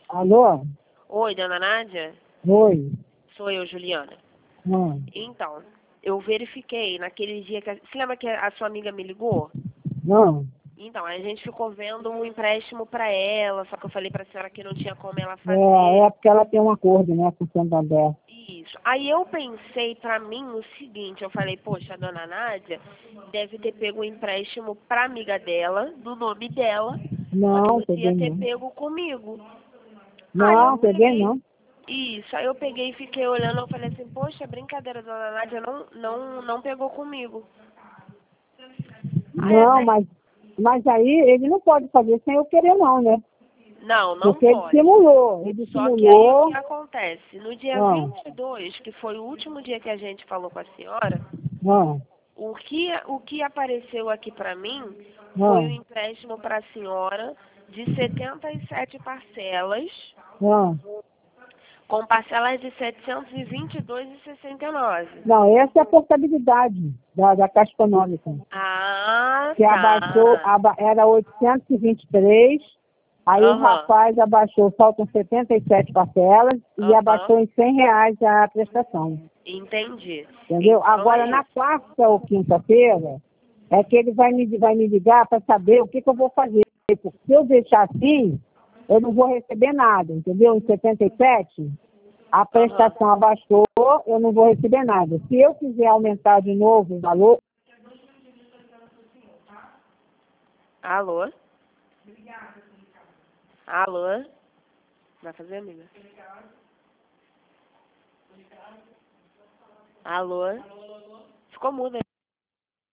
Alô? Oi, dona Nádia? Oi. Sou eu, Juliana. Não. Então, eu verifiquei naquele dia que... Você lembra que a sua amiga me ligou? Não. Então, aí a gente ficou vendo um empréstimo para ela, só que eu falei para a senhora que não tinha como ela fazer. É porque ela tem um acordo, né, com o Santander. Isso. Aí eu pensei para mim o seguinte, eu falei, poxa, a dona Nádia deve ter pego um empréstimo para amiga dela, do nome dela, só que Não, não devia peguei ter não. pego comigo. Aí eu Não, peguei peguei, não. isso, aí eu peguei e fiquei olhando, eu falei assim, poxa, brincadeira, dona Nádia não pegou comigo. Aí Não, até, mas aí ele não pode fazer sem eu querer não, né? não Porque ele pode. simulou. Ele Só que aí o simulou. que acontece? No dia Ah, 22, que foi o último dia que a gente falou com a senhora, ah, o que apareceu aqui para mim foi o ah, empréstimo para a senhora de 77 parcelas, ah. com parcelas de 722,69. Não, essa é a portabilidade da Caixa Econômica. Ah, Que abaixou, tá. era 823. Aí o Aham, rapaz abaixou, faltam 77 parcelas e aham, abaixou em R$ 100 a prestação. entendi. Entendeu? Então é Agora, na isso. quarta ou quinta-feira, é que ele vai me ligar para saber o que eu vou fazer. Porque se eu deixar assim, eu não vou receber nada, entendeu? Em 77, a Aham. prestação abaixou, eu não vou receber nada. Se eu quiser aumentar de novo o valor, Alô? Alô? Vai fazer, amiga? Alô? Ficou muda.